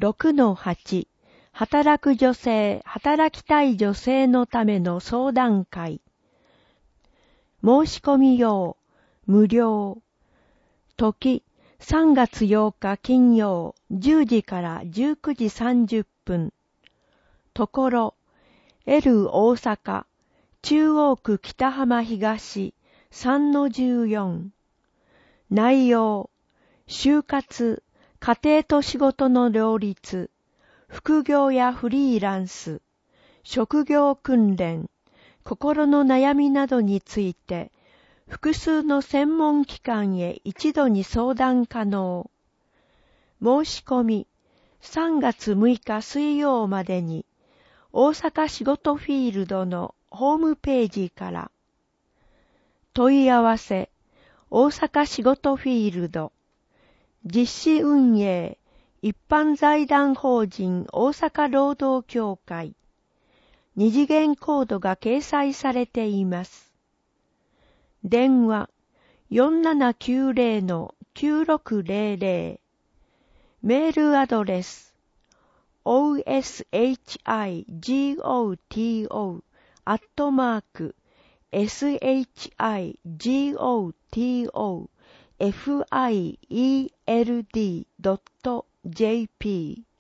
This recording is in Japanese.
6-8 働く女性、働きたい女性のための相談会。申し込み用、無料。時、3月8日金曜、10時から19時30分。ところ、L 大阪、中央区北浜東、3-14。内容、就活、家庭と仕事の両立、副業やフリーランス、職業訓練、心の悩みなどについて、複数の専門機関へ一度に相談可能。申し込み、3月6日水曜までに、大阪仕事フィールドのホームページから。問い合わせ、大阪仕事フィールド。実施運営、一般財団法人大阪労働協会。二次元コードが掲載されています。電話 4790-9600。メールアドレス oshigoto@shigotofield.jp